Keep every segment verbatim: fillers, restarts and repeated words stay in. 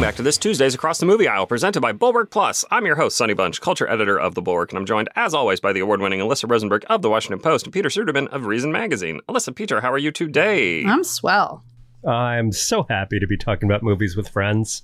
back to this Tuesdays Across the Movie Aisle, presented by Bulwark Plus. I'm your host, Sonny Bunch, culture editor of The Bulwark, and I'm joined, as always, by the award-winning Alyssa Rosenberg of The Washington Post and Peter Suderman of Reason Magazine. Alyssa, Peter, how are you today? I'm swell. I'm so happy to be talking about movies with friends.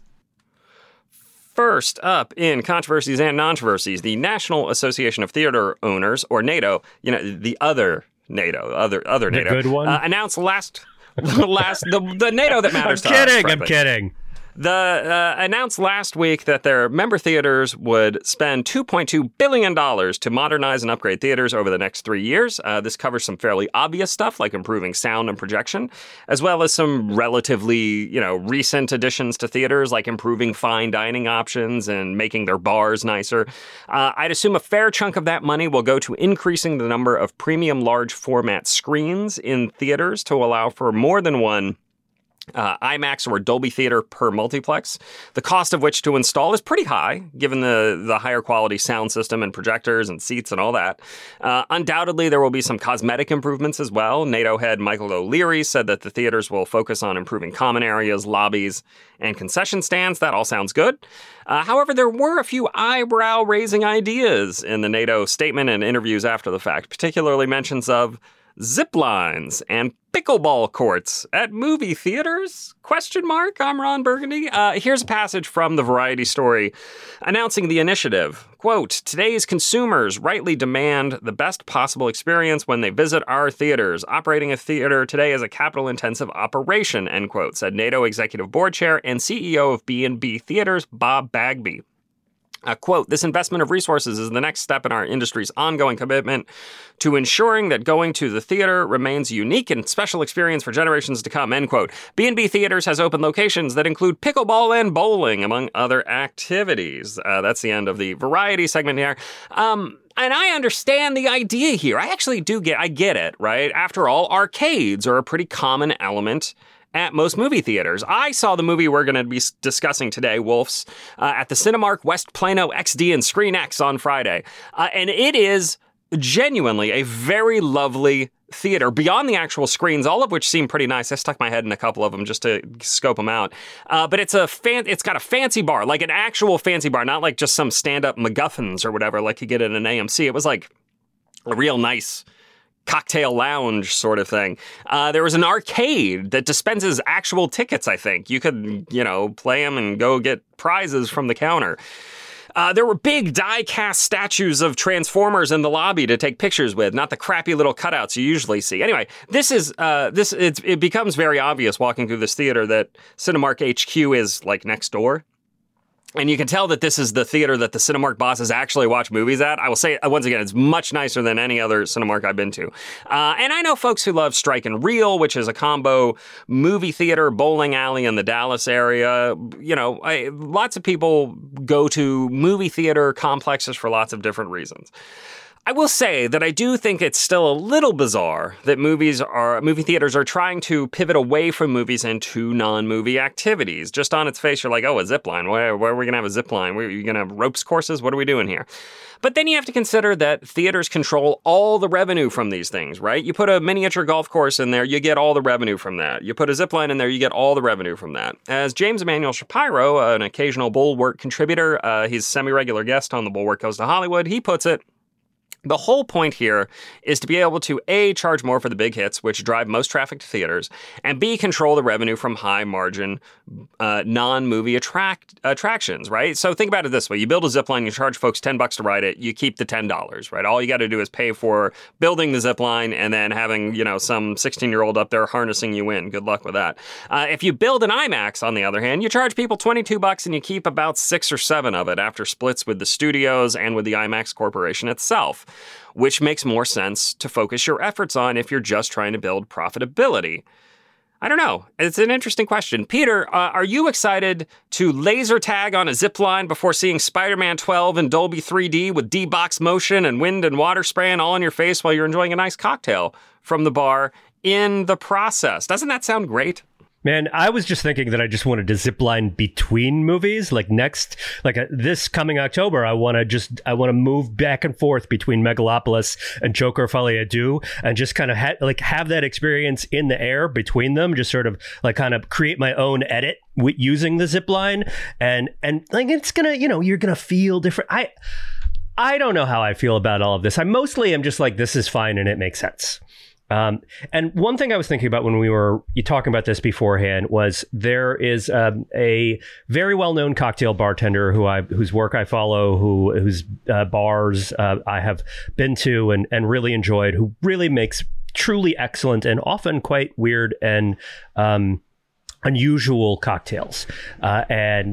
First up in controversies and controversies, the National Association of Theater Owners, or NATO, you know, the other NATO, other other the NATO, good one, uh, announced last last the the NATO that matters I'm to kidding, us. I'm kidding. The uh, announced last week that their member theaters would spend two point two billion dollars to modernize and upgrade theaters over the next three years. Uh, this covers some fairly obvious stuff like improving sound and projection, as well as some relatively, you know, recent additions to theaters like improving fine dining options and making their bars nicer. Uh, I'd assume a fair chunk of that money will go to increasing the number of premium large format screens in theaters to allow for more than one Uh, IMAX or Dolby Theater per multiplex, the cost of which to install is pretty high, given the, the higher quality sound system and projectors and seats and all that. Uh, undoubtedly, there will be some cosmetic improvements as well. NATO head Michael O'Leary said that the theaters will focus on improving common areas, lobbies, and concession stands. That all sounds good. Uh, however, there were a few eyebrow-raising ideas in the NATO statement and interviews after the fact, particularly mentions of zip lines and pickleball courts at movie theaters? Question mark. I'm Ron Burgundy. Uh, here's a passage from the Variety story announcing the initiative. Quote, "Today's consumers rightly demand the best possible experience when they visit our theaters. Operating a theater today is a capital-intensive operation," end quote, said NATO Executive Board Chair and C E O of B and B Theaters, Bob Bagby. Uh, quote, "This investment of resources is the next step in our industry's ongoing commitment to ensuring that going to the theater remains a unique and special experience for generations to come," end quote. B and B Theaters has open locations that include pickleball and bowling, among other activities. Uh, that's the end of the Variety segment here. Um... And I understand the idea here. I actually do get, I get it, right? After all, arcades are a pretty common element at most movie theaters. I saw the movie we're going to be discussing today, Wolves, uh, at the Cinemark West Plano X D and Screen X on Friday. Uh, and it is genuinely a very lovely theater beyond the actual screens, all of which seem pretty nice. I stuck my head in a couple of them just to scope them out. Uh, but it's a fan, it's got a fancy bar, like an actual fancy bar, not like just some stand-up MacGuffins or whatever like you get at an A M C. It was like a real nice cocktail lounge sort of thing. Uh, there was an arcade that dispenses actual tickets, I think. You could, you know, play them and go get prizes from the counter. Uh, there were big die-cast statues of Transformers in the lobby to take pictures with, not the crappy little cutouts you usually see. Anyway, this is, uh, this it's, it becomes very obvious walking through this theater that Cinemark H Q is, like, next door. And you can tell that this is the theater that the Cinemark bosses actually watch movies at. I will say, once again, it's much nicer than any other Cinemark I've been to. Uh, and I know folks who love Strike and Reel, which is a combo movie theater, bowling alley in the Dallas area. You know, I, lots of people go to movie theater complexes for lots of different reasons. I will say that I do think it's still a little bizarre that movies are movie theaters are trying to pivot away from movies into non-movie activities. Just on its face, you're like, oh, a zip line. Where, where are we going to have a zip line? Are you going to have ropes courses? What are we doing here? But then you have to consider that theaters control all the revenue from these things, right? You put a miniature golf course in there, you get all the revenue from that. You put a zip line in there, you get all the revenue from that. As James Emmanuel Shapiro, an occasional Bulwark contributor, uh, he's a semi-regular guest on the Bulwark Goes to Hollywood, he puts it, the whole point here is to be able to, A, charge more for the big hits, which drive most traffic to theaters, and B, control the revenue from high-margin, uh, non-movie attract attractions, right? So think about it this way. You build a zip line, you charge folks ten bucks to ride it, you keep the ten dollars, right? All you got to do is pay for building the zip line and then having, you know, some sixteen-year-old up there harnessing you in. Good luck with that. Uh, if you build an IMAX, on the other hand, you charge people twenty-two bucks and you keep about six or seven of it after splits with the studios and with the IMAX Corporation itself. Which makes more sense to focus your efforts on if you're just trying to build profitability? I don't know. It's an interesting question. Peter, uh, are you excited to laser tag on a zip line before seeing Spider-Man twelve in Dolby three D with D-Box motion and wind and water spraying all in your face while you're enjoying a nice cocktail from the bar in the process? Doesn't that sound great? Man, I was just thinking that I just wanted to zip line between movies. Like next, like uh, this coming October, I want to just, I want to move back and forth between Megalopolis and Joker Folie à Deux and just kind of ha- like have that experience in the air between them, just sort of like kind of create my own edit w- using the zip line. And, and like, it's gonna, you know, you're gonna feel different. I, I don't know how I feel about all of this. I mostly am just like, this is fine and it makes sense. Um, and one thing I was thinking about when we were talking about this beforehand was there is um, a very well-known cocktail bartender who I whose work I follow, who whose uh, bars uh, I have been to and, and really enjoyed, who really makes truly excellent and often quite weird and um, unusual cocktails. Uh, and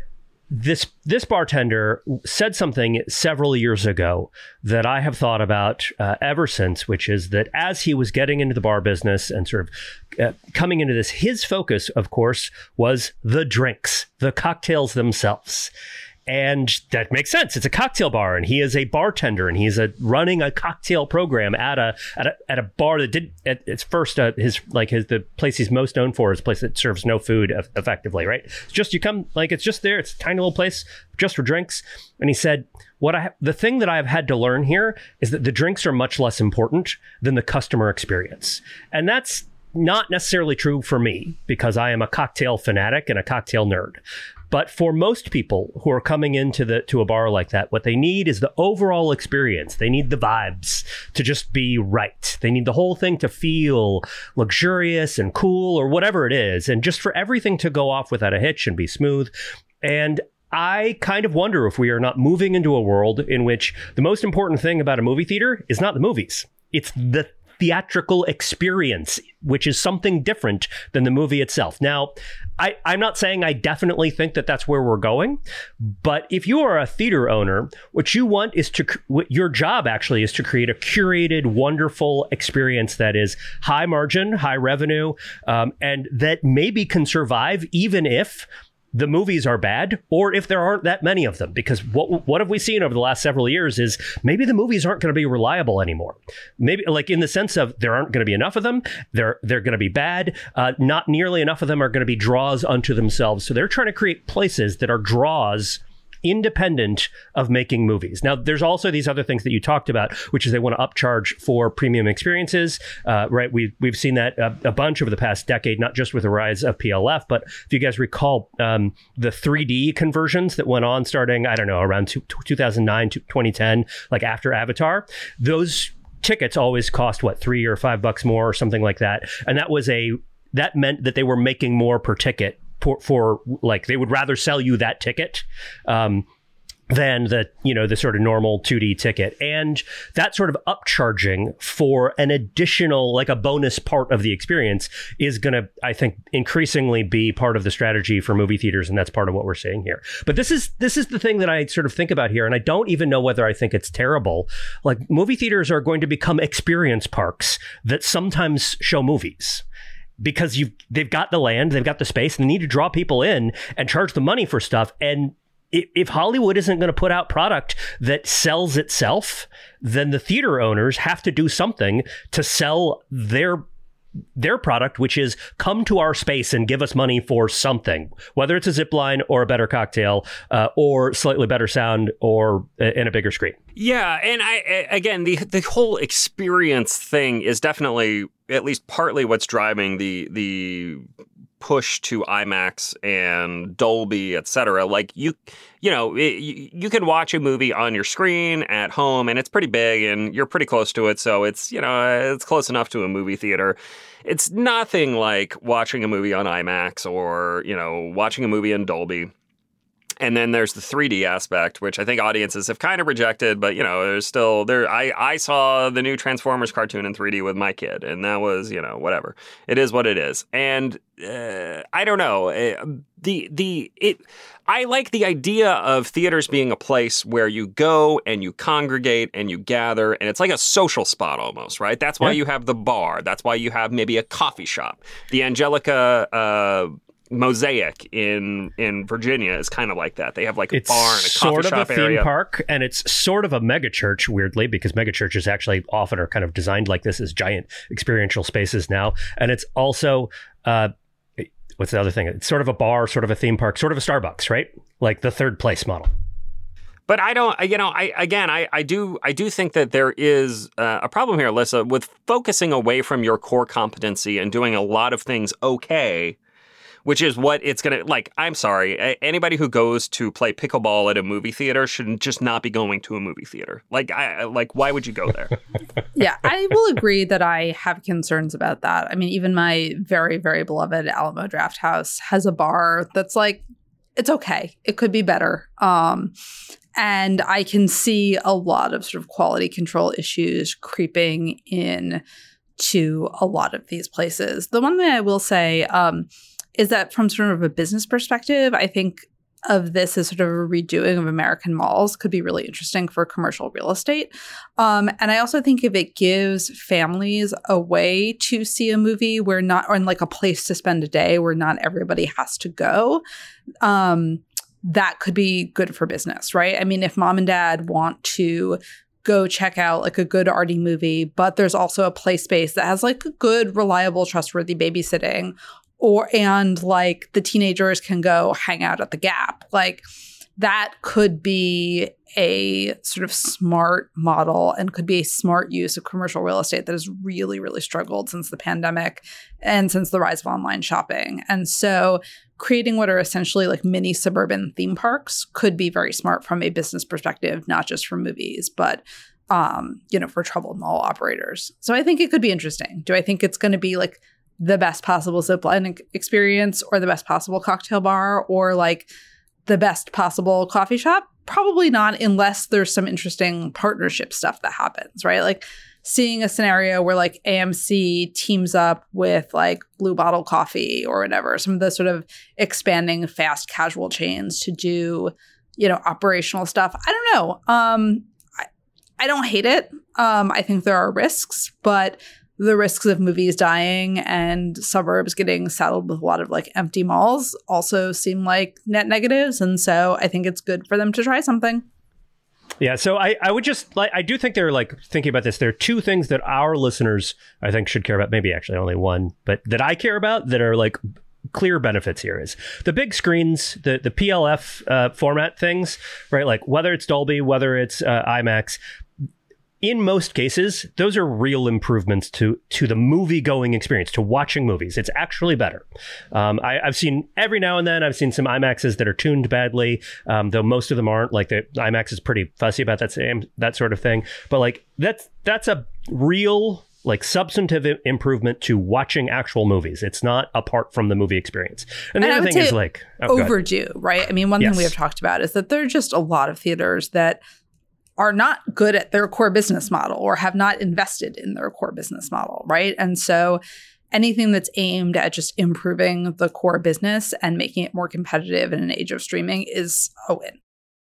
This this bartender said something several years ago that I have thought about uh, ever since, which is that as he was getting into the bar business and sort of uh, coming into this, his focus, of course, was the drinks, the cocktails themselves. And that makes sense. It's a cocktail bar, and he is a bartender, and he's a, running a cocktail program at a at a, at a bar that did at its first uh, his like his the place he's most known for is a place that serves no food effectively, right? It's just you come like it's just there. It's a tiny little place just for drinks. And he said, "What I the thing that I've had to learn here is that the drinks are much less important than the customer experience," and that's not necessarily true for me because I am a cocktail fanatic and a cocktail nerd. But for most people who are coming into the to a bar like that, what they need is the overall experience. They need the vibes to just be right. They need the whole thing to feel luxurious and cool or whatever it is, and just for everything to go off without a hitch and be smooth. And I kind of wonder if we are not moving into a world in which the most important thing about a movie theater is not the movies. It's the theatrical experience, which is something different than the movie itself. Now, I, I'm not saying I definitely think that that's where we're going, but if you are a theater owner, what you want is to, what your job actually is to create a curated, wonderful experience that is high margin, high revenue, um, and that maybe can survive even if the movies are bad, or if there aren't that many of them. Because what what have we seen over the last several years is maybe the movies aren't going to be reliable anymore. Maybe like in the sense of there aren't going to be enough of them. They're they're going to be bad. Uh, not nearly enough of them are going to be draws unto themselves. So they're trying to create places that are draws independent of making movies. Now, there's also these other things that you talked about, which is they want to upcharge for premium experiences, uh, right? We've, we've seen that a, a bunch over the past decade, not just with the rise of P L F, but if you guys recall um, the three D conversions that went on starting, I don't know, around two, two thousand nine to twenty ten, like after Avatar, those tickets always cost, what, three or five bucks more or something like that. And that was a, that meant that they were making more per ticket. For, for like they would rather sell you that ticket um, than the, you know, the sort of normal two D ticket. And that sort of upcharging for an additional, like a bonus part of the experience is going to, I think, increasingly be part of the strategy for movie theaters. And that's part of what we're seeing here. But this is this is the thing that I sort of think about here. And I don't even know whether I think it's terrible. Like movie theaters are going to become experience parks that sometimes show movies. Because you've they've got the land, they've got the space, and they need to draw people in and charge the money for stuff. And if, if Hollywood isn't going to put out product that sells itself, then the theater owners have to do something to sell their their product, which is come to our space and give us money for something, whether it's a zip line or a better cocktail uh, or slightly better sound or in a bigger screen. Yeah. And I, again, the the whole experience thing is definitely at least partly what's driving the the push to IMAX and Dolby, et cetera. Like you, you know, it, you, you can watch a movie on your screen at home and it's pretty big and you're pretty close to it. So it's, you know, it's close enough to a movie theater. It's nothing like watching a movie on IMAX or, you know, watching a movie in Dolby. And then there's the three D aspect, which I think audiences have kind of rejected, but you know, there's still there. I, I saw the new Transformers cartoon in three D with my kid, and that was, you know, whatever. It is what it is, and uh, I don't know uh, the the it. I like the idea of theaters being a place where you go and you congregate and you gather, and it's like a social spot almost, right? That's why yeah. you have the bar. That's why you have maybe a coffee shop. The Angelica. Uh, Mosaic in in Virginia is kind of like that. They have like a it's bar and a coffee shop area. It's sort of a theme park, and it's sort of a megachurch, weirdly, because megachurches actually often are kind of designed like this as giant experiential spaces now. And it's also, uh, what's the other thing? It's sort of a bar, sort of a theme park, sort of a Starbucks, right? Like the third place model. But I don't, you know, I again, I, I do I do think that there is uh, a problem here, Alyssa, with focusing away from your core competency and doing a lot of things okay, which is what it's going to, like, I'm sorry, anybody who goes to play pickleball at a movie theater should just not be going to a movie theater. Like, I like, why would you go there? Yeah, I will agree that I have concerns about that. I mean, even my very, very beloved Alamo Drafthouse has a bar that's like, it's okay. It could be better. Um, and I can see a lot of sort of quality control issues creeping in to a lot of these places. The one thing I will say um, is that from sort of a business perspective, I think of this as sort of a redoing of American malls could be really interesting for commercial real estate. Um, and I also think if it gives families a way to see a movie where not, or in like a place to spend a day where not everybody has to go, um, that could be good for business, right? I mean, if mom and dad want to go check out like a good arty movie, but there's also a play space that has like a good, reliable, trustworthy babysitting, or and like the teenagers can go hang out at the Gap, like that could be a sort of smart model and could be a smart use of commercial real estate that has really, really struggled since the pandemic and since the rise of online shopping. And so creating what are essentially like mini suburban theme parks could be very smart from a business perspective, not just for movies, but um, you know, for troubled mall operators. So I think it could be interesting. Do I think it's going to be like the best possible zipline experience or the best possible cocktail bar or like the best possible coffee shop? Probably not, unless there's some interesting partnership stuff that happens, right? Like seeing a scenario where like A M C teams up with like Blue Bottle Coffee or whatever, some of the sort of expanding fast casual chains to do, you know, operational stuff. I don't know. Um, I, I don't hate it. Um, I think there are risks, but the risks of movies dying and suburbs getting saddled with a lot of like empty malls also seem like net negatives. And so I think it's good for them to try something. Yeah, so I, I would just like, I do think they're like thinking about this. There are two things that our listeners, I think, should care about. Maybe actually only one, but that I care about that are like clear benefits here is the big screens, the, the P L F uh, format things, right? Like whether it's Dolby, whether it's uh, IMAX. In most cases, those are real improvements to to the movie-going experience, to watching movies. It's actually better. Um, I, I've seen every now and then, I've seen some IMAXs that are tuned badly, um, though most of them aren't. Like the IMAX is pretty fussy about that same that sort of thing. But like that's that's a real like substantive I- improvement to watching actual movies. It's not apart from the movie experience. And the And I other would thing say is like oh, overdue, right? I mean, one Yes. thing we have talked about is that there are just a lot of theaters that are not good at their core business model or have not invested in their core business model, right? And so anything that's aimed at just improving the core business and making it more competitive in an age of streaming is a win.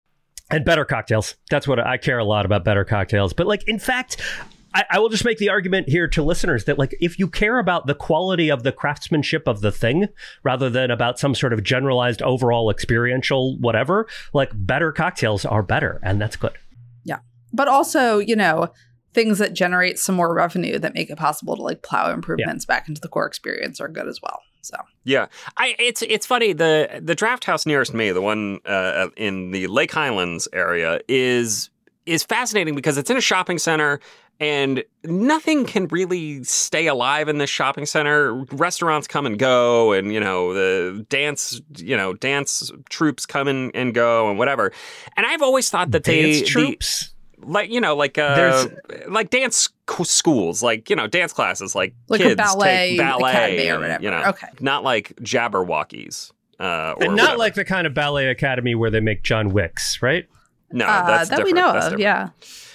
And better cocktails. That's what I care a lot about, better cocktails. But like, in fact, I, I will just make the argument here to listeners that like, if you care about the quality of the craftsmanship of the thing, rather than about some sort of generalized overall experiential whatever, like better cocktails are better. And that's good. Yeah. But also, you know, things that generate some more revenue that make it possible to like plow improvements yeah. back into the core experience are good as well. So yeah, I it's it's funny, the the draft house nearest me, the one uh, in the Lake Highlands area, is is fascinating because it's in a shopping center. And nothing can really stay alive in this shopping center. Restaurants come and go, and you know the dance, you know, dance troops come in and go, and whatever. And I've always thought that dance they troops, the, like you know, like uh, like dance schools, like you know, dance classes, like like kids a ballet, take ballet academy or and, whatever. You know, okay, not like Jabberwockies, uh, or and not whatever. like the kind of ballet academy where they make John Wicks, right? No, uh, that's that different. we know that's of. different. Yeah.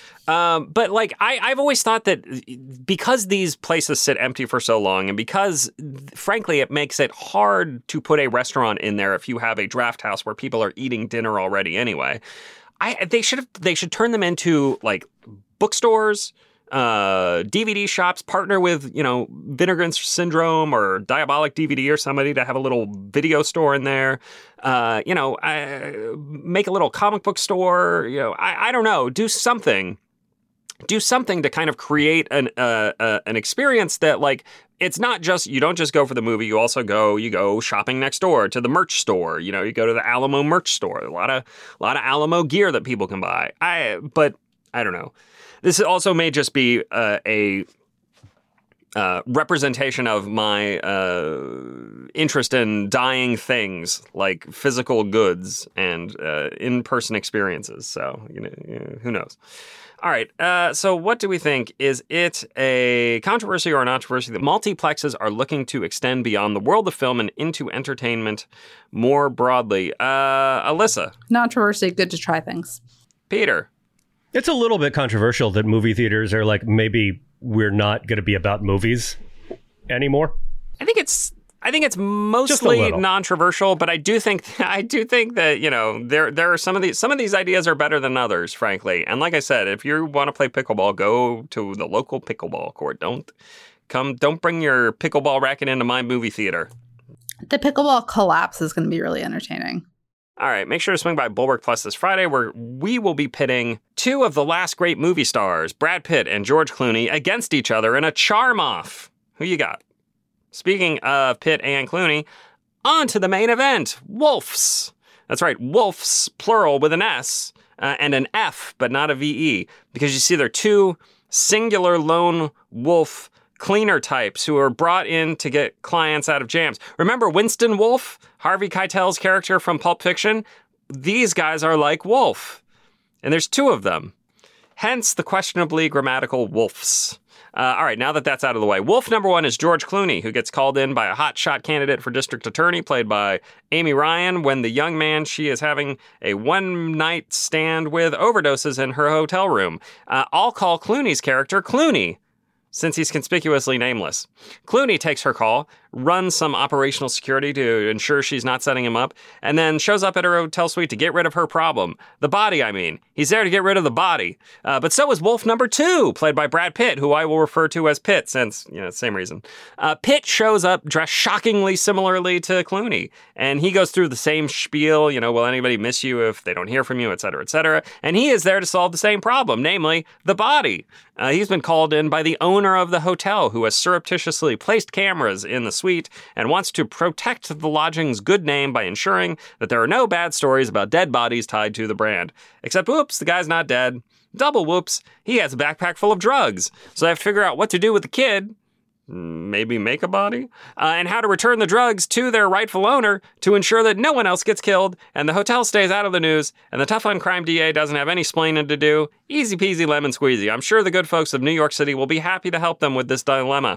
Um, but like I, I've always thought that because these places sit empty for so long, and because frankly it makes it hard to put a restaurant in there if you have a draft house where people are eating dinner already anyway, I they should have they should turn them into like bookstores, uh, D V D shops, partner with you know Vinegar Syndrome or Diabolic D V D or somebody to have a little video store in there. Uh, you know, uh, make a little comic book store. You know, I, I don't know, do something do something to kind of create an uh, uh, an experience that, like, it's not just, you don't just go for the movie, you also go, you go shopping next door to the merch store. You know, you go to the Alamo merch store. A lot of, a lot of Alamo gear that people can buy. I, but I don't know. This also may just be uh, a uh, representation of my uh, interest in dying things, like physical goods and uh, in-person experiences. So, you know, you know, who knows? All right, uh, so what do we think? Is it a controversy or a controversy that multiplexes are looking to extend beyond the world of film and into entertainment more broadly? Uh, Alyssa? Controversy, good to try things. Peter? It's a little bit controversial that movie theaters are like, maybe we're not going to be about movies anymore. I think it's... I think it's mostly non-controversial, but I do think I do think that, you know, there there are some of these some of these ideas are better than others, frankly. And like I said, if you want to play pickleball, go to the local pickleball court. Don't come don't bring your pickleball racket into my movie theater. The pickleball collapse is going to be really entertaining. All right, make sure to swing by Bulwark Plus this Friday, where we will be pitting two of the last great movie stars, Brad Pitt and George Clooney, against each other in a charm-off. Who you got? Speaking of Pitt and Clooney, on to the main event, Wolfs. That's right, Wolfs, plural with an S uh, and an F, but not a V E, because you see they're two singular lone wolf cleaner types who are brought in to get clients out of jams. Remember Winston Wolfe, Harvey Keitel's character from Pulp Fiction? These guys are like Wolf, and there's two of them. Hence the questionably grammatical Wolfs. Uh, all right, now that that's out of the way, Wolf number one is George Clooney, who gets called in by a hotshot candidate for district attorney, played by Amy Ryan, when the young man she is having a one-night stand with overdoses in her hotel room. Uh, I'll call Clooney's character Clooney, since he's conspicuously nameless. Clooney takes her call, runs some operational security to ensure she's not setting him up, and then shows up at her hotel suite to get rid of her problem. The body, I mean. He's there to get rid of the body. Uh, but so is Wolf number two, played by Brad Pitt, who I will refer to as Pitt, since, you know, same reason. Uh, Pitt shows up dressed shockingly similarly to Clooney, and he goes through the same spiel, you know, will anybody miss you if they don't hear from you, et cetera, et cetera. And he is there to solve the same problem, namely, the body. Uh, he's been called in by the owner of the hotel, who has surreptitiously placed cameras in the suite and wants to protect the lodging's good name by ensuring that there are no bad stories about dead bodies tied to the brand. Except, whoops, the guy's not dead. Double whoops, he has a backpack full of drugs. So they have to figure out what to do with the kid. Maybe make a body? Uh, and how to return the drugs to their rightful owner to ensure that no one else gets killed and the hotel stays out of the news and the tough on crime D A doesn't have any splaining to do. Easy peasy lemon squeezy. I'm sure the good folks of New York City will be happy to help them with this dilemma.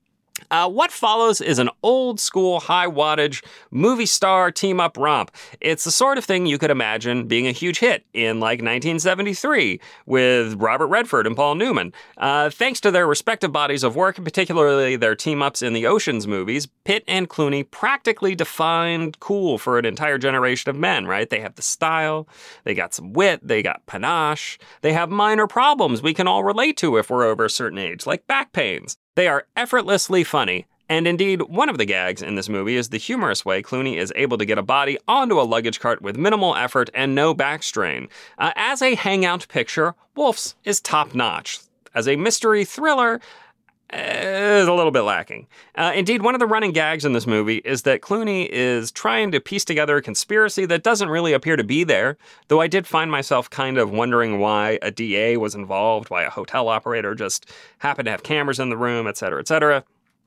Uh, what follows is an old-school, high-wattage movie star team-up romp. It's the sort of thing you could imagine being a huge hit in, like, nineteen seventy-three with Robert Redford and Paul Newman. Uh, thanks to their respective bodies of work, particularly their team-ups in the Oceans movies, Pitt and Clooney practically defined cool for an entire generation of men, right? They have the style, they got some wit, they got panache, they have minor problems we can all relate to if we're over a certain age, like back pains. They are effortlessly funny, and indeed, one of the gags in this movie is the humorous way Clooney is able to get a body onto a luggage cart with minimal effort and no back strain. Uh, as a hangout picture, Wolf's is top-notch. As a mystery thriller, uh, is a little bit lacking. Uh, indeed, one of the running gags in this movie is that Clooney is trying to piece together a conspiracy that doesn't really appear to be there, though I did find myself kind of wondering why a D A was involved, why a hotel operator just happened to have cameras in the room, et cetera, et cetera.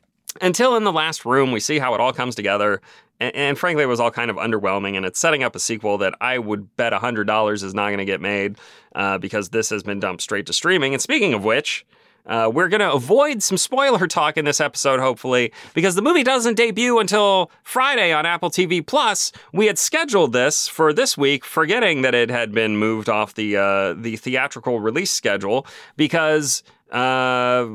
Until in the last room, we see how it all comes together, and, and frankly, it was all kind of underwhelming, and it's setting up a sequel that I would bet one hundred dollars is not going to get made, uh, because this has been dumped straight to streaming. And speaking of which, Uh, we're going to avoid some spoiler talk in this episode, hopefully, because the movie doesn't debut until Friday on Apple T V Plus. We had scheduled this for this week, forgetting that it had been moved off the uh, the theatrical release schedule because uh,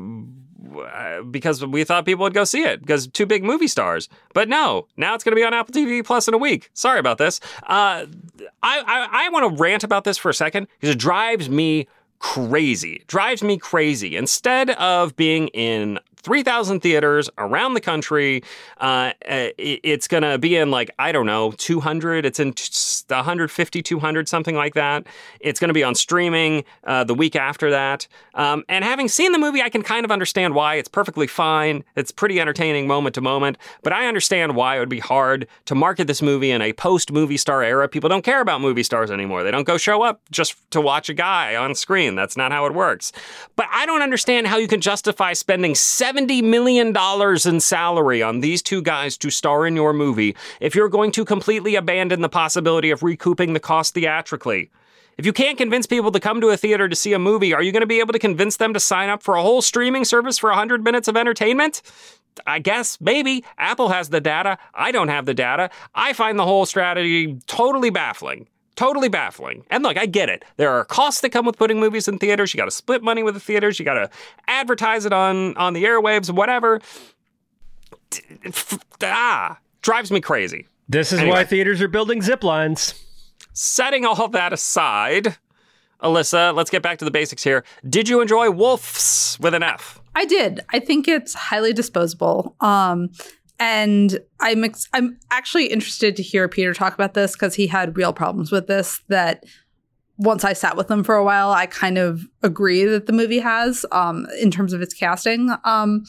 because we thought people would go see it because two big movie stars. But no, now it's going to be on Apple T V Plus in a week. Sorry about this. Uh, I I, I want to rant about this for a second because it drives me crazy. Drives me crazy. Instead of being in three thousand theaters around the country. Uh, it's going to be in like, I don't know, two hundred. It's in one fifty, two hundred, something like that. It's going to be on streaming uh, the week after that. Um, and having seen the movie, I can kind of understand why. It's perfectly fine. It's pretty entertaining moment to moment. But I understand why it would be hard to market this movie in a post-movie star era. People don't care about movie stars anymore. They don't go show up just to watch a guy on screen. That's not how it works. But I don't understand how you can justify spending seventy million dollars in salary on these two guys to star in your movie if you're going to completely abandon the possibility of recouping the cost theatrically. If you can't convince people to come to a theater to see a movie, are you going to be able to convince them to sign up for a whole streaming service for one hundred minutes of entertainment? I guess, maybe. Apple has the data. I don't have the data. I find the whole strategy totally baffling. Totally baffling. And look, I get it. There are costs that come with putting movies in theaters. You got to split money with the theaters. You got to advertise it on, on the airwaves, whatever. Ah, drives me crazy. This is anyway. Why theaters are building zip lines. Setting all that aside, Alyssa, let's get back to the basics here. Did you enjoy Wolfs with an F? I did. I think it's highly disposable. Um, and I'm ex- I'm actually interested to hear Peter talk about this because he had real problems with this that once I sat with him for a while, I kind of agree that the movie has um, in terms of its casting. Um,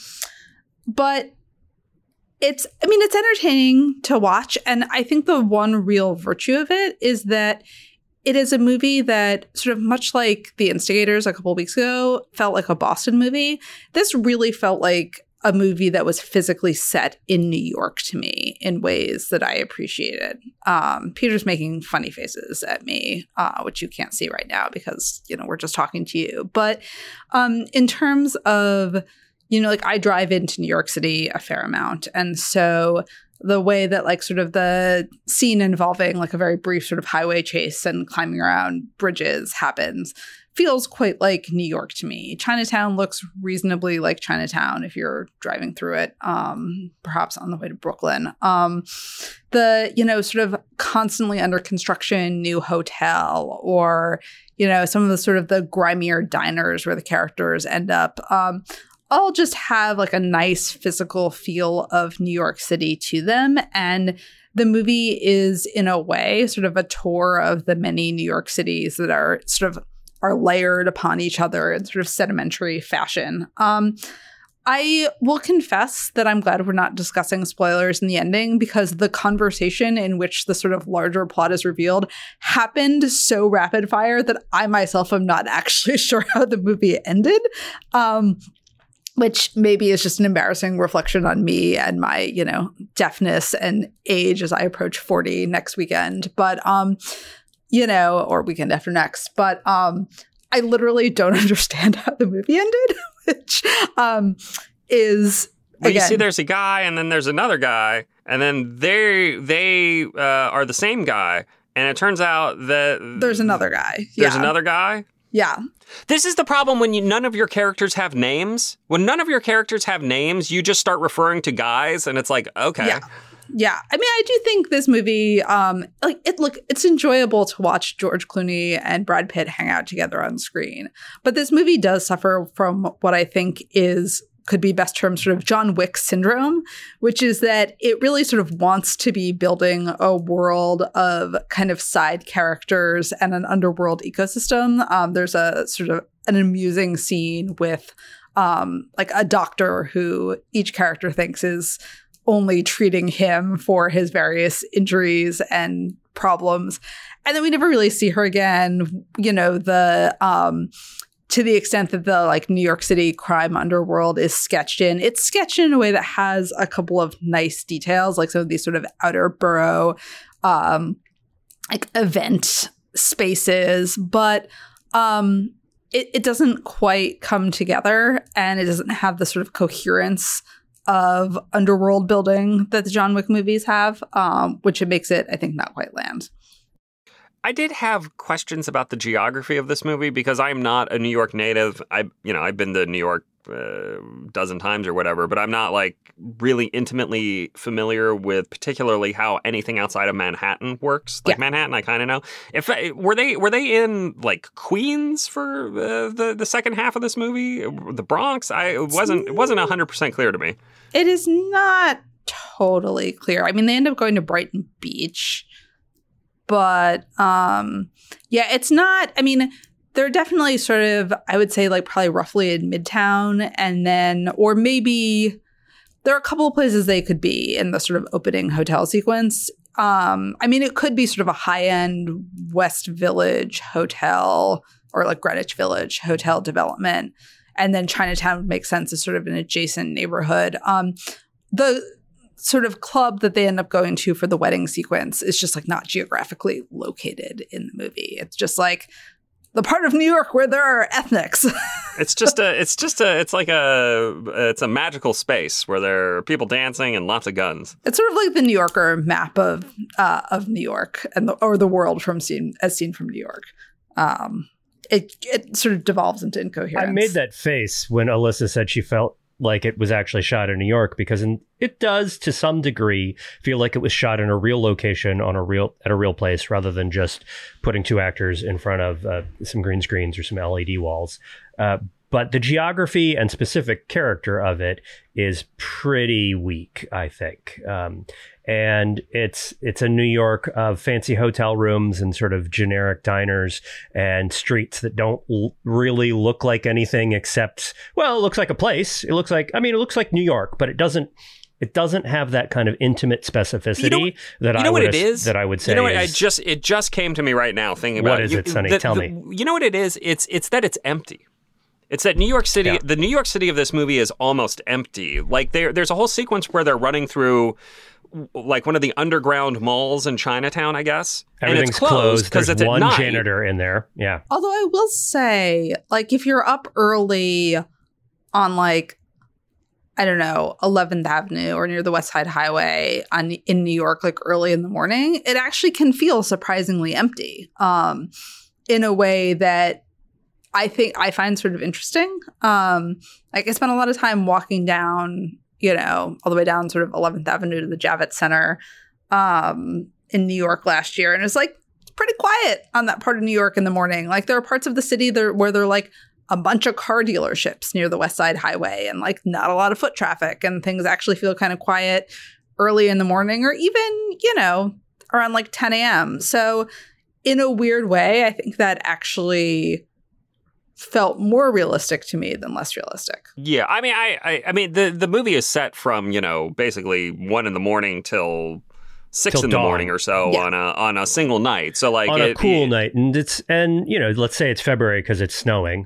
but it's, I mean, it's entertaining to watch. And I think the one real virtue of it is that it is a movie that sort of much like The Instigators a couple of weeks ago felt like a Boston movie. This really felt like a movie that was physically set in New York to me in ways that I appreciated. Um, Peter's making funny faces at me, uh, which you can't see right now because, you know, we're just talking to you. But um, in terms of, you know, like I drive into New York City a fair amount. And so the way that like sort of the scene involving like a very brief sort of highway chase and climbing around bridges happens feels quite like New York to me. Chinatown looks reasonably like Chinatown if you're driving through it, um, perhaps on the way to Brooklyn. Um, the, you know, sort of constantly under construction new hotel or, you know, some of the sort of the grimier diners where the characters end up, um, all just have like a nice physical feel of New York City to them. And the movie is in a way sort of a tour of the many New York cities that are sort of are layered upon each other in sort of sedimentary fashion. Um, I will confess that I'm glad we're not discussing spoilers in the ending because the conversation in which the sort of larger plot is revealed happened so rapid fire that I myself am not actually sure how the movie ended. Um, which maybe is just an embarrassing reflection on me and my, you know, deafness and age as I approach forty next weekend. But, um, you know, or weekend after next. But um, I literally don't understand how the movie ended, which um, is, well, again, you see there's a guy and then there's another guy and then they they uh, are the same guy. And it turns out that there's another guy. There's yeah. another guy? Yeah. This is the problem when you, none of your characters have names. When none of your characters have names, you just start referring to guys, and it's like, okay. Yeah. Yeah. I mean, I do think this movie, um, like, it look, it's enjoyable to watch George Clooney and Brad Pitt hang out together on screen. But this movie does suffer from what I think is could be best termed sort of John Wick syndrome, which is that it really sort of wants to be building a world of kind of side characters and an underworld ecosystem. Um, there's a sort of an amusing scene with um, like a doctor who each character thinks is only treating him for his various injuries and problems. And then we never really see her again. You know, the um, to the extent that the like New York City crime underworld is sketched in, it's sketched in a way that has a couple of nice details, like some of these sort of outer borough um, like event spaces, but um, it, it doesn't quite come together and it doesn't have the sort of coherence of underworld building that the John Wick movies have, um, which it makes it, I think, not quite land. I did have questions about the geography of this movie because I'm not a New York native. I, you know, I've been to New York a dozen times or whatever, but I'm not like really intimately familiar with particularly how anything outside of Manhattan works. Like yeah. Manhattan, I kind of know. If were they were they in like Queens for uh, the the second half of this movie, the Bronx? I it wasn't it wasn't one hundred percent clear to me. It is not totally clear. I mean, they end up going to Brighton Beach, but um, yeah, it's not. I mean. They're definitely sort of, I would say, like probably roughly in Midtown, and then, or maybe there are a couple of places they could be in the sort of opening hotel sequence. Um, I mean, it could be sort of a high-end West Village hotel or like Greenwich Village hotel development, and then Chinatown would make sense as sort of an adjacent neighborhood. Um, the sort of club that they end up going to for the wedding sequence is just like not geographically located in the movie. It's just like the part of New York where there are ethnics. It's just a, it's just a, it's like a, it's a magical space where there are people dancing and lots of guns. It's sort of like the New Yorker map of, uh, of New York and the, or the world from seen as seen from New York. Um, it it sort of devolves into incoherence. I made that face when Alyssa said she felt like it was actually shot in New York, because in, it does to some degree feel like it was shot in a real location on a real at a real place, rather than just putting two actors in front of uh, some green screens or some L E D walls. Uh, but the geography and specific character of it is pretty weak, I think. Um, and it's it's a New York of fancy hotel rooms and sort of generic diners and streets that don't l- really look like anything except, well, it looks like a place. It looks like, I mean, it looks like New York, but it doesn't. It doesn't have that kind of intimate specificity you know, that you know I would what it is? that I would say. You know what? Is, I just it just came to me right now thinking about what is you, it, Sonny? The, Tell the, me. You know what it is? It's it's that it's empty. It's that New York City, Yeah. the New York City of this movie is almost empty. Like there, there's a whole sequence where they're running through like one of the underground malls in Chinatown, I guess. Everything's and it's closed because There's it's one at night. janitor in there. Yeah. Although I will say, like, if you're up early on, like, I don't know, eleventh Avenue or near the West Side Highway on in New York, like early in the morning, it actually can feel surprisingly empty um, in a way that I think I find sort of interesting. Um, like I spent a lot of time walking down, you know, all the way down sort of eleventh Avenue to the Javits Center um, in New York last year. And it's like it's pretty quiet on that part of New York in the morning. Like there are parts of the city there where there are like a bunch of car dealerships near the West Side Highway and like not a lot of foot traffic, and things actually feel kind of quiet early in the morning or even, you know, around like ten a.m. So in a weird way, I think that actually felt more realistic to me than less realistic. Yeah, I mean, I, I, I mean, the, the movie is set from, you know, basically one in the morning till six Till in dawn. the morning or so Yeah. on a on a single night. So like on it, a cool it- night, and it's and you know, let's say it's February because it's snowing,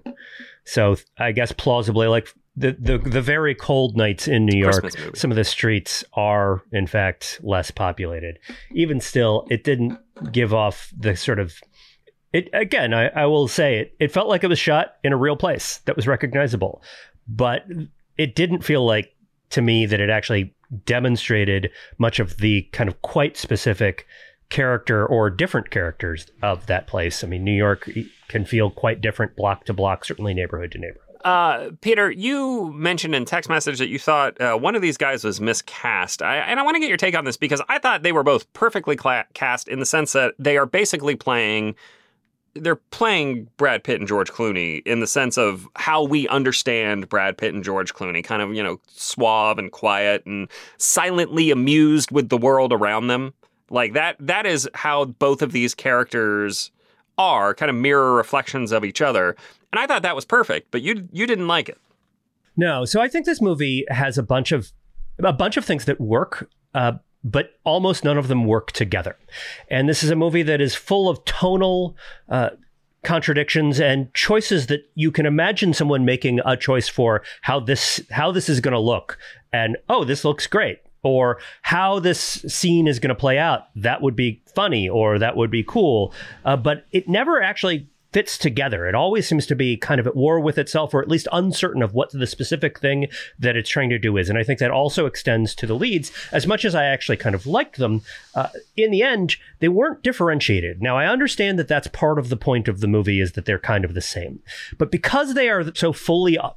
so I guess plausibly, like the the the very cold nights in New York, Christmas movie. some of the streets are in fact less populated. Even still, it didn't give off the sort of it again. I, I will say it. It felt like it was shot in a real place that was recognizable, but it didn't feel like to me that it actually demonstrated much of the kind of quite specific character or different characters of that place. I mean, New York can feel quite different block to block, certainly neighborhood to neighborhood. Uh, Peter, you mentioned in text message that you thought uh, one of these guys was miscast. I, and I want to get your take on this because I thought they were both perfectly cla- cast in the sense that they are basically playing they're playing Brad Pitt and George Clooney in the sense of how we understand Brad Pitt and George Clooney, kind of, you know, suave and quiet and silently amused with the world around them. Like that, that is how both of these characters are, kind of mirror reflections of each other. And I thought that was perfect, but you you didn't like it. No, so I think this movie has a bunch of a bunch of things that work, uh, but almost none of them work together. And this is a movie that is full of tonal uh, contradictions and choices that you can imagine someone making a choice for how this how this is going to look. And, oh, this looks great. Or how this scene is going to play out. That would be funny, or that would be cool. Uh, but it never actually fits together. It always seems to be kind of at war with itself, or at least uncertain of what the specific thing that it's trying to do is. And I think that also extends to the leads. As much as I actually kind of liked them, uh, in the end, they weren't differentiated. Now, I understand that that's part of the point of the movie, is that they're kind of the same. But because they are so fully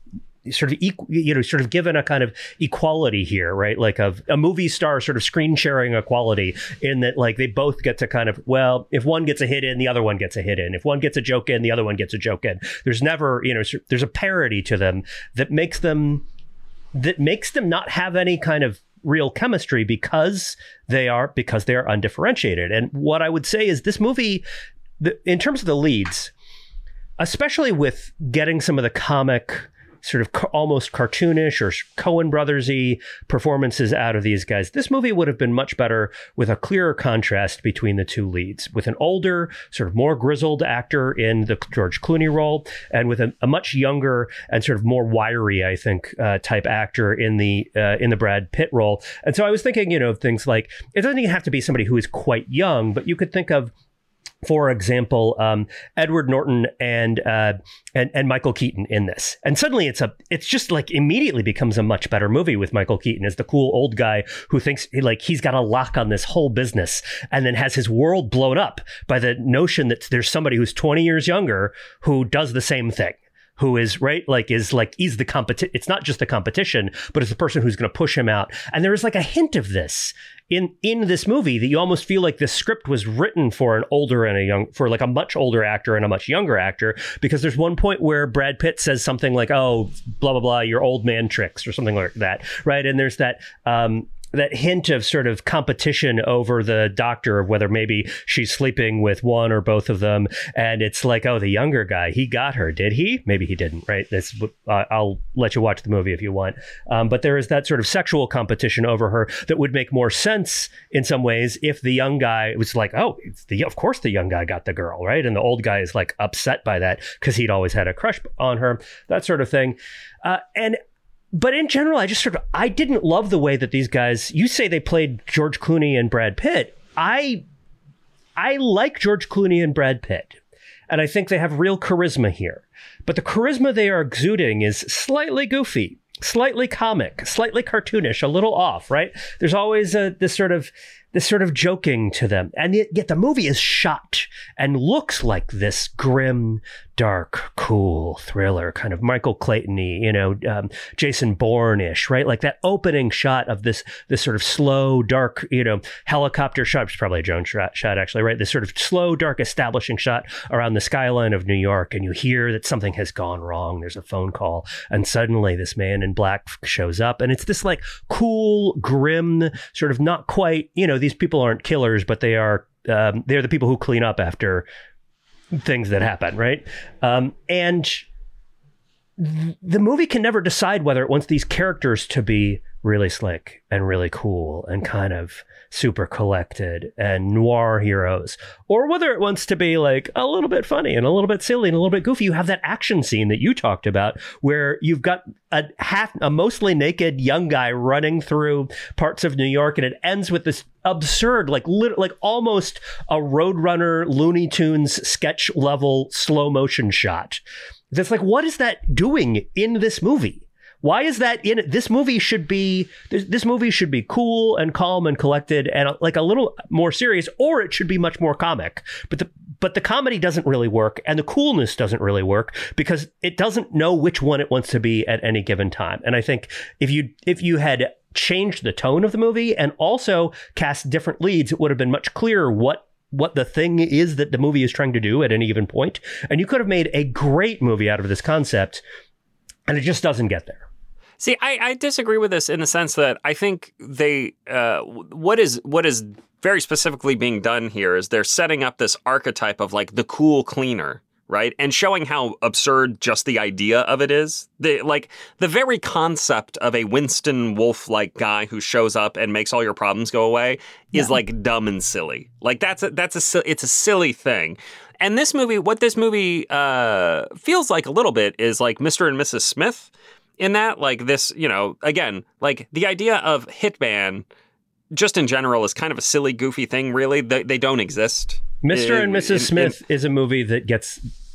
sort of equal, you know, sort of given a kind of equality here, right? Like of a movie star sort of screen sharing equality in that, like, they both get to kind of, well, if one gets a hit in, the other one gets a hit in. If one gets a joke in, the other one gets a joke in. There's never, you know, there's a parity to them that makes them, that makes them not have any kind of real chemistry because they are, because they are undifferentiated. And what I would say is this movie, the, in terms of the leads, especially with getting some of the comic sort of ca- almost cartoonish or Coen Brothers-y performances out of these guys, this movie would have been much better with a clearer contrast between the two leads, with an older, sort of more grizzled actor in the George Clooney role, and with a, a much younger and sort of more wiry, I think, uh, type actor in the uh, in the Brad Pitt role. And so I was thinking, you know, things like, it doesn't even have to be somebody who is quite young, but you could think of, for example, um, Edward Norton and, uh, and and Michael Keaton in this, and suddenly it's a it's just like immediately becomes a much better movie with Michael Keaton as the cool old guy who thinks like he's got a lock on this whole business, and then has his world blown up by the notion that there's somebody who's twenty years younger who does the same thing. Who is right, like is like he's the competition. It's not just the competition, but it's the person who's going to push him out. And there is like a hint of this in in this movie that you almost feel like the script was written for an older and a young, for like a much older actor and a much younger actor, because there's one point where Brad Pitt says something like, "Oh, blah blah blah, your old man tricks" or something like that, right? And there's that. Um, that hint of sort of competition over the doctor, of whether maybe she's sleeping with one or both of them. And it's like, oh, the younger guy, he got her. Did he? Maybe he didn't, right? That's, uh, I'll let you watch the movie if you want. Um, but there is that sort of sexual competition over her that would make more sense in some ways if the young guy was like, oh, it's the, of course the young guy got the girl, right? And the old guy is like upset by that because he'd always had a crush on her, that sort of thing. Uh, and But in general, I just sort of, I didn't love the way that these guys, you say they played George Clooney and Brad Pitt. I, I like George Clooney and Brad Pitt. And I think they have real charisma here. But the charisma they are exuding is slightly goofy, slightly comic, slightly cartoonish, a little off, right? There's always a, this sort of, this sort of joking to them. And yet, yet the movie is shot and looks like this grim, dark, cool thriller, kind of Michael Clayton-y, you know, um, Jason Bourne-ish, right? Like that opening shot of this this sort of slow, dark, you know, helicopter shot. It's probably a drone shot, shot, actually, right? This sort of slow, dark, establishing shot around the skyline of New York, and you hear that something has gone wrong. There's a phone call, and suddenly this man in black shows up, and it's this like cool, grim, sort of not quite, you know, these people aren't killers, but they are, um, they're the people who clean up after things that happen, right? Um, and th- the movie can never decide whether it wants these characters to be really slick and really cool and kind of super collected and noir heroes, or whether it wants to be like a little bit funny and a little bit silly and a little bit goofy. You have that action scene that you talked about where you've got a half, a mostly naked young guy running through parts of New York, and it ends with this absurd, like lit- like almost a Roadrunner Looney Tunes sketch level slow motion shot. That's like, what is that doing in this movie? Why is that in it? This movie should be, this, this movie should be cool and calm and collected and like a little more serious, or it should be much more comic. But the, but the comedy doesn't really work, and the coolness doesn't really work because it doesn't know which one it wants to be at any given time. And I think if you, if you had changed the tone of the movie and also cast different leads, it would have been much clearer what what the thing is that the movie is trying to do at any given point. And you could have made a great movie out of this concept, and it just doesn't get there. See, I, I disagree with this in the sense that I think they, uh, what is what is very specifically being done here is they're setting up this archetype of like the cool cleaner, right? And showing how absurd just the idea of it is. The, like the very concept of a Winston Wolfe-like guy who shows up and makes all your problems go away is yeah. like dumb and silly. Like that's a, that's a, it's a silly thing. And this movie, what this movie uh, feels like a little bit is like Mister and Missus Smith. In that, like this, you know, again, like the idea of Hitman just in general is kind of a silly, goofy thing, really. They, they don't exist. Mister In, and Missus in, Smith in, is a movie that gets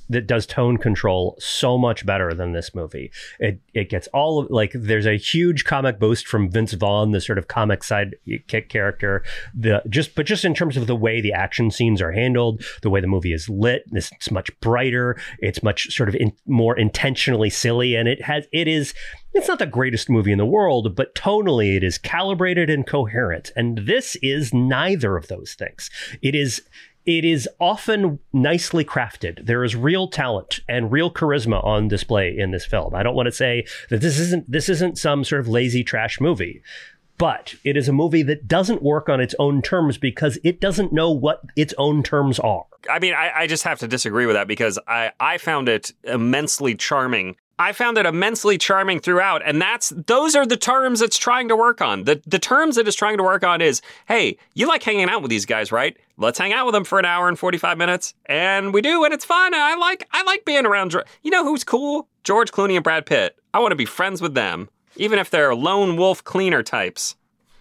that does tone control so much better than this movie. It it gets all of, like, there's a huge comic boost from Vince Vaughn, the sort of comic sidekick character. The just but just in terms of the way the action scenes are handled, the way the movie is lit, this it's much brighter. It's much sort of in, more intentionally silly, and it has it is. It's not the greatest movie in the world, but tonally it is calibrated and coherent. And this is neither of those things. It is it is often nicely crafted. There is real talent and real charisma on display in this film. I don't want to say that this isn't this isn't some sort of lazy trash movie, but it is a movie that doesn't work on its own terms because it doesn't know what its own terms are. I mean, I, I just have to disagree with that because I, I found it immensely charming. I found it immensely charming throughout, and that's those are the terms it's trying to work on. The the terms it is trying to work on is, hey, you like hanging out with these guys, right? Let's hang out with them for an hour and forty-five minutes. And we do, and it's fun. I like I like being around. You know who's cool? George Clooney and Brad Pitt. I want to be friends with them, even if they're lone wolf cleaner types.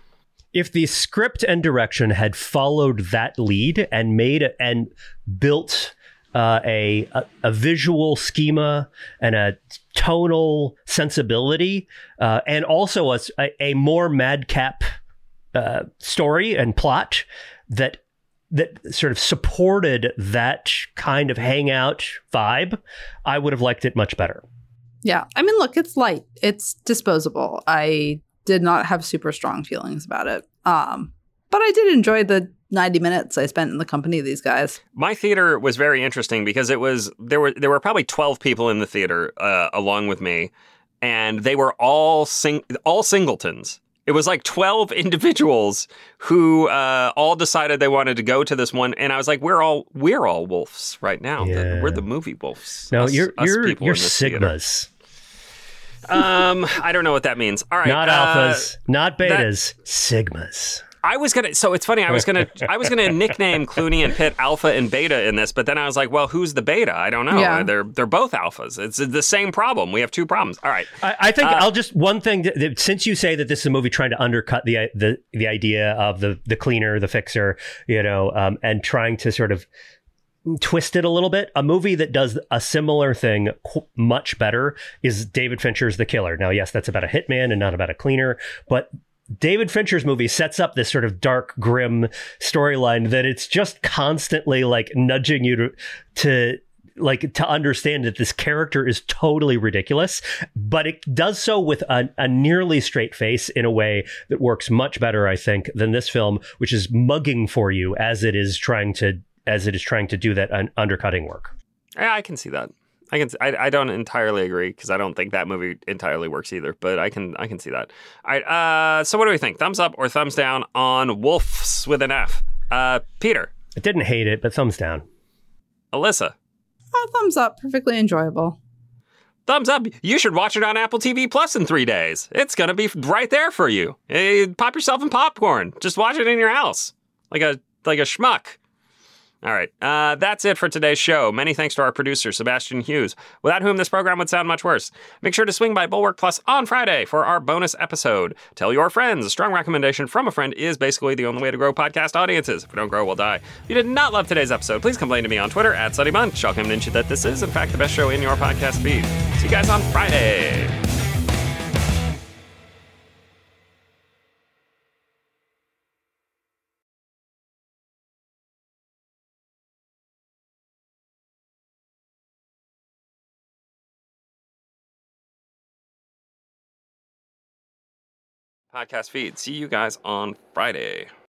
If the script and direction had followed that lead and made it and built Uh, a, a a visual schema and a tonal sensibility, uh, and also a, a more madcap uh, story and plot that that sort of supported that kind of hangout vibe, I would have liked it much better. Yeah. I mean, look, it's light. It's disposable. I did not have super strong feelings about it. Um, but I did enjoy the ninety minutes I spent in the company of these guys. My theater was very interesting because it was there were there were probably twelve people in the theater uh, along with me, and they were all sing all singletons. It was like twelve individuals who uh, all decided they wanted to go to this one, and I was like, "We're all we're all wolves right now. Yeah. The, we're the movie wolves." No, us, you're us you're people you're in this sigmas. theater. Um, I don't know what that means. All right, Not uh, alphas, not betas, that, sigmas. I was gonna. So it's funny. I was gonna. I was gonna nickname Clooney and Pitt Alpha and Beta in this, but then I was like, well, who's the Beta? I don't know. Yeah. They're they're both alphas. It's the same problem. We have two problems. All right. I, I think Uh, I'll just one thing. That, that, since you say that this is a movie trying to undercut the the the idea of the the cleaner, the fixer, you know, um, and trying to sort of twist it a little bit, a movie that does a similar thing qu- much better is David Fincher's The Killer. Now, yes, that's about a hitman and not about a cleaner, but David Fincher's movie sets up this sort of dark, grim storyline that it's just constantly like nudging you to, to like to understand that this character is totally ridiculous, but it does so with a, a nearly straight face in a way that works much better, I think, than this film, which is mugging for you as it is trying to as it is trying to do that un- undercutting work. Yeah, I can see that. I can. I, I don't entirely agree because I don't think that movie entirely works either. But I can. I can see that. All right. Uh, so what do we think? Thumbs up or thumbs down on Wolves with an F? Uh, Peter. I didn't hate it, but thumbs down. Alyssa. Oh, thumbs up. Perfectly enjoyable. Thumbs up. You should watch it on Apple T V Plus in three days. It's gonna be right there for you. Hey, pop yourself in popcorn. Just watch it in your house, like a like a schmuck. All right, uh, that's it for today's show. Many thanks to our producer, Sebastian Hughes, without whom this program would sound much worse. Make sure to swing by Bulwark Plus on Friday for our bonus episode. Tell your friends. A strong recommendation from a friend is basically the only way to grow podcast audiences. If we don't grow, we'll die. If you did not love today's episode, please complain to me on Twitter, at Sunny Bunch. I'll convince you that this is, in fact, the best show in your podcast feed. See you guys on Friday. Podcast feed. See you guys on Friday.